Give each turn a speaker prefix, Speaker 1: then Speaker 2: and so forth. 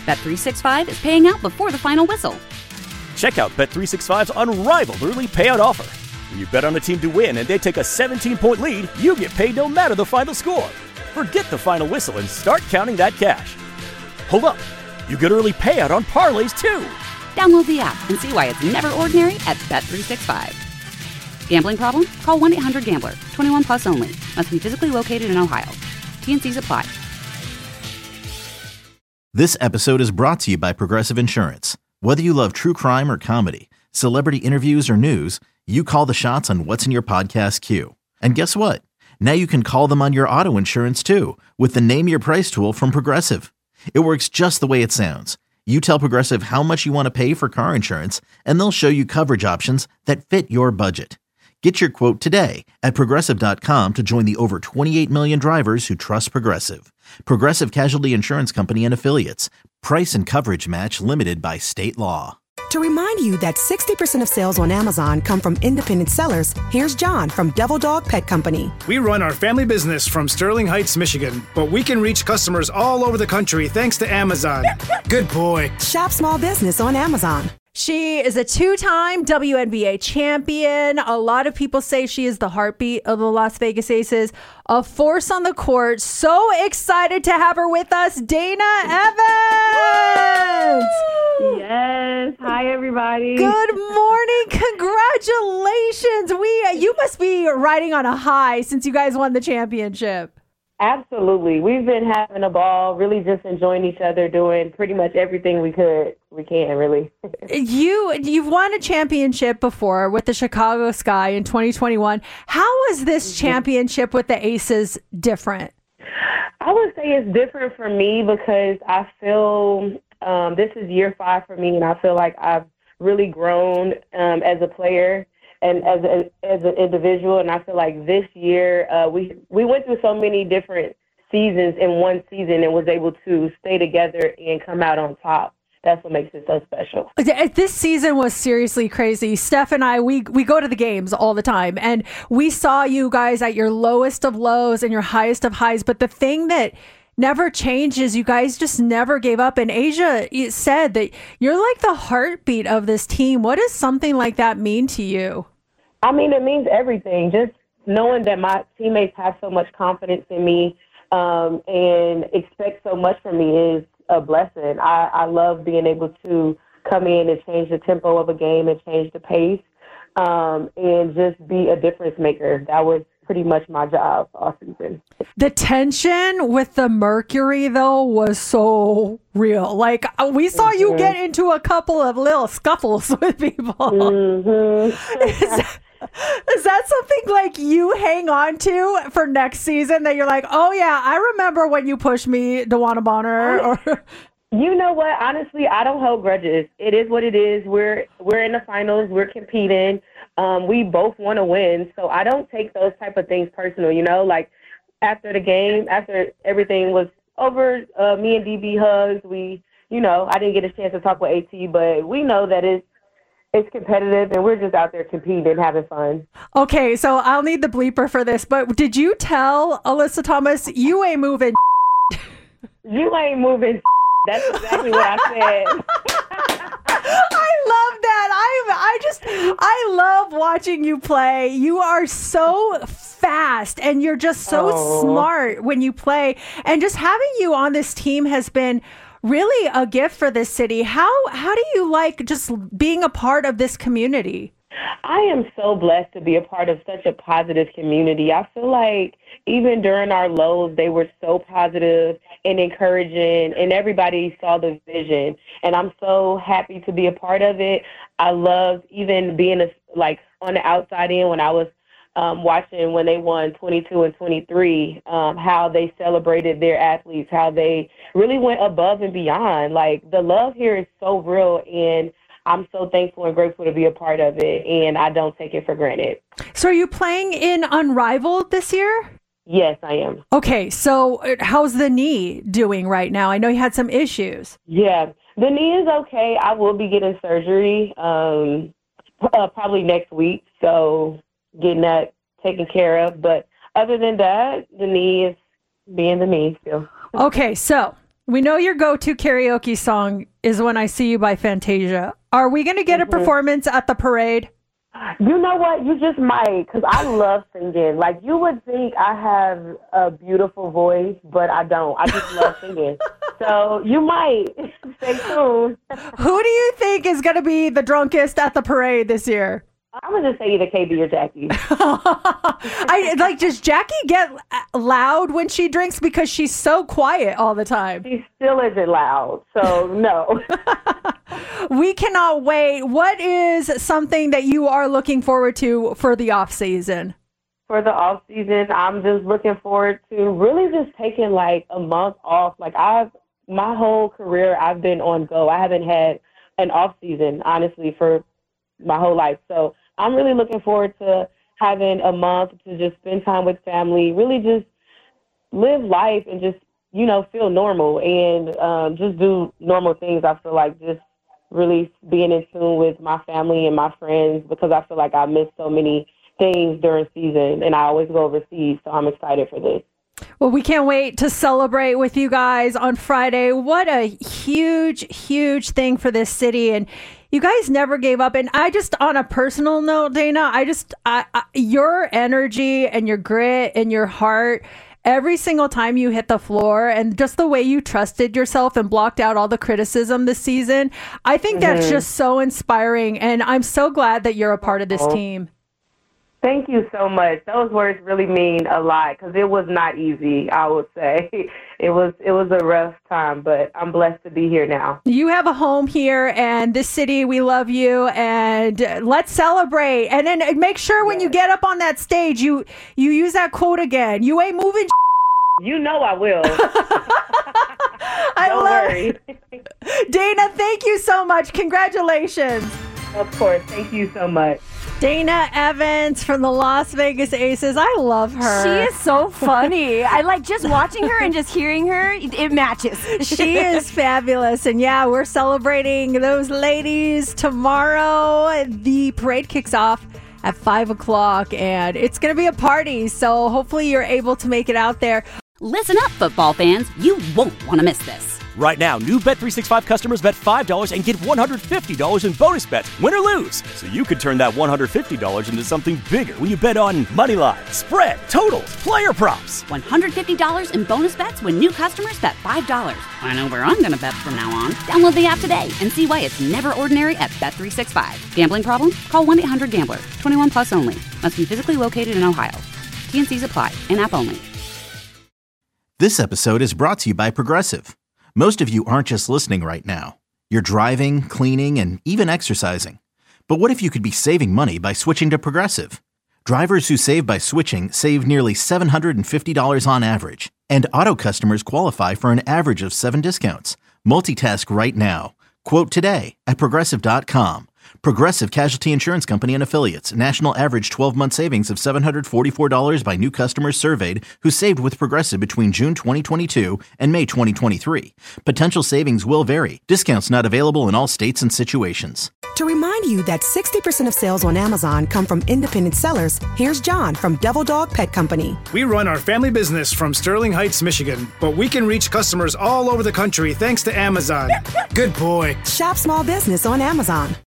Speaker 1: Bet365 is paying out before the final whistle.
Speaker 2: Check out Bet365's unrivaled early payout offer. When you bet on a team to win and they take a 17-point lead, you get paid no matter the final score. Forget the final whistle and start counting that cash. Hold up. You get early payout on parlays, too.
Speaker 1: Download the app and see why it's never ordinary at Bet365. Gambling problem? Call 1-800-GAMBLER. 21 plus only. Must be physically located in Ohio. T&Cs apply.
Speaker 3: This episode is brought to you by Progressive Insurance. Whether you love true crime or comedy, celebrity interviews or news, you call the shots on what's in your podcast queue. And guess what? Now you can call them on your auto insurance too with the Name Your Price tool from Progressive. It works just the way it sounds. You tell Progressive how much you want to pay for car insurance, and they'll show you coverage options that fit your budget. Get your quote today at Progressive.com to join the over 28 million drivers who trust Progressive. Progressive Casualty Insurance Company and Affiliates. Price and coverage match limited by state law.
Speaker 4: To remind you that 60% of sales on Amazon come from independent sellers, here's John from Devil Dog Pet Company.
Speaker 5: We run our family business from Sterling Heights, Michigan, but we can reach customers all over the country thanks to Amazon. Good boy.
Speaker 4: Shop small business on Amazon.
Speaker 6: She is a two-time WNBA champion. A lot of people say she is the heartbeat of the Las Vegas Aces. A force on the court. So excited to have her with us, Dana Evans.
Speaker 7: Yes. Hi, everybody.
Speaker 6: Good morning. Congratulations. You must be riding on a high since you guys won the championship.
Speaker 7: Absolutely. We've been having a ball, really just enjoying each other, doing pretty much everything we can, really.
Speaker 6: You've won a championship before with the Chicago Sky in 2021. How was this championship with the Aces different?
Speaker 7: I would say it's different for me because I feel this is year 5 for me, and I feel like I've really grown as a player and as an individual, and I feel like this year we went through so many different seasons in one season and was able to stay together and come out on top. That's what makes it so special.
Speaker 6: This season was seriously crazy. Steph and I, we go to the games all the time, and we saw you guys at your lowest of lows and your highest of highs, but the thing that never changes, you guys just never gave up. And Asia said that you're like the heartbeat of this team. What does something like that mean to you?
Speaker 7: I mean, it means everything. Just knowing that my teammates have so much confidence in me and expect so much from me is a blessing. I love being able to come in and change the tempo of a game and change the pace and just be a difference maker. That was pretty much my job all season.
Speaker 6: The tension with the Mercury, though, was so real. Like, we saw you get into a couple of little scuffles with people. Is that something like you hang on to for next season that you're like, oh, yeah, I remember when you pushed me, DeWanna Bonner? Or
Speaker 7: you know what? Honestly, I don't hold grudges. It is what it is. We're in the finals. We're competing. We both want to win. So I don't take those type of things personal, you know? Like, after the game, after everything was over, me and DB hugged. I didn't get a chance to talk with AT, but we know that it's competitive, and we're just out there competing and having fun.
Speaker 6: Okay, so I'll need the bleeper for this, but did you tell Alyssa Thomas, you ain't moving?
Speaker 7: You ain't moving. That's exactly what I said.
Speaker 6: I love that. I love watching you play. You are so fast, and you're just so smart when you play. And just having you on this team has been really a gift for this city. How do you like just being a part of this community?
Speaker 7: I am so blessed to be a part of such a positive community. I feel like even during our lows, they were so positive and encouraging, and everybody saw the vision. And I'm so happy to be a part of it. I love even being on the outside in when I was watching when they won 22 and 23, how they celebrated their athletes, how they really went above and beyond. Like, the love here is so real, and I'm so thankful and grateful to be a part of it, and I don't take it for granted.
Speaker 6: So are you playing in Unrivaled this year?
Speaker 7: Yes, I am.
Speaker 6: Okay, so how's the knee doing right now? I know you had some issues.
Speaker 7: Yeah, the knee is okay. I will be getting surgery probably next week, so getting that taken care of. But other than that, the knee is being the knee still.
Speaker 6: Okay, so We know your go-to karaoke song is When I See You by Fantasia. Are we going to get a performance at the parade?
Speaker 7: You know what? You just might, because I love singing. Like, you would think I have a beautiful voice, but I don't. I just love singing. So you might. Stay tuned.
Speaker 6: Who do you think is going to be the drunkest at the parade this year?
Speaker 7: I'm going to just say either KB or Jackie.
Speaker 6: Does Jackie get loud when she drinks because she's so quiet all the time?
Speaker 7: She still isn't loud, so no.
Speaker 6: We cannot wait. What is something that you are looking forward to for the off season?
Speaker 7: For the off season, I'm just looking forward to really just taking like a month off. Like my whole career, I've been on go. I haven't had an off season, honestly, for my whole life. So I'm really looking forward to having a month to just spend time with family, really just live life and just, feel normal and just do normal things. I feel like just really being in tune with my family and my friends, because I feel like I missed so many things during season and I always go overseas. So I'm excited for this.
Speaker 6: Well, we can't wait to celebrate with you guys on Friday. What a huge, huge thing for this city. And you guys never gave up. And I just, on a personal note, Dana, your energy and your grit and your heart, every single time you hit the floor and just the way you trusted yourself and blocked out all the criticism this season, I think that's just so inspiring. And I'm so glad that you're a part of this team.
Speaker 7: Thank you so much. Those words really mean a lot because it was not easy, I would say. It was a rough time, but I'm blessed to be here now.
Speaker 6: You have a home here, and this city, we love you, and let's celebrate. And then make sure when you get up on that stage, you use that quote again. You ain't moving.
Speaker 7: You know I will.
Speaker 6: Don't
Speaker 7: worry.
Speaker 6: Dana, thank you so much. Congratulations.
Speaker 7: Of course. Thank you so much.
Speaker 6: Dana Evans from the Las Vegas Aces. I love her.
Speaker 8: She is so funny. I like just watching her and just hearing her. It matches.
Speaker 6: She is fabulous. And yeah, we're celebrating those ladies tomorrow. The parade kicks off at 5 o'clock and it's going to be a party. So hopefully you're able to make it out there.
Speaker 1: Listen up, football fans. You won't want to miss this.
Speaker 2: Right now, new Bet365 customers bet $5 and get $150 in bonus bets, win or lose. So you could turn that $150 into something bigger when you bet on money line, spread, totals, player props.
Speaker 1: $150 in bonus bets when new customers bet $5. I know where I'm going to bet from now on. Download the app today and see why it's never ordinary at Bet365. Gambling problem? Call 1-800-GAMBLER. 21 plus only. Must be physically located in Ohio. T&Cs apply. In-app only.
Speaker 3: This episode is brought to you by Progressive. Most of you aren't just listening right now. You're driving, cleaning, and even exercising. But what if you could be saving money by switching to Progressive? Drivers who save by switching save nearly $750 on average. And auto customers qualify for an average of 7 discounts. Multitask right now. Quote today at Progressive.com. Progressive Casualty Insurance Company and Affiliates. National average 12-month savings of $744 by new customers surveyed who saved with Progressive between June 2022 and May 2023. Potential savings will vary. Discounts not available in all states and situations.
Speaker 4: To remind you that 60% of sales on Amazon come from independent sellers, here's John from Devil Dog Pet Company.
Speaker 5: We run our family business from Sterling Heights, Michigan, but we can reach customers all over the country thanks to Amazon. Good boy.
Speaker 4: Shop small business on Amazon.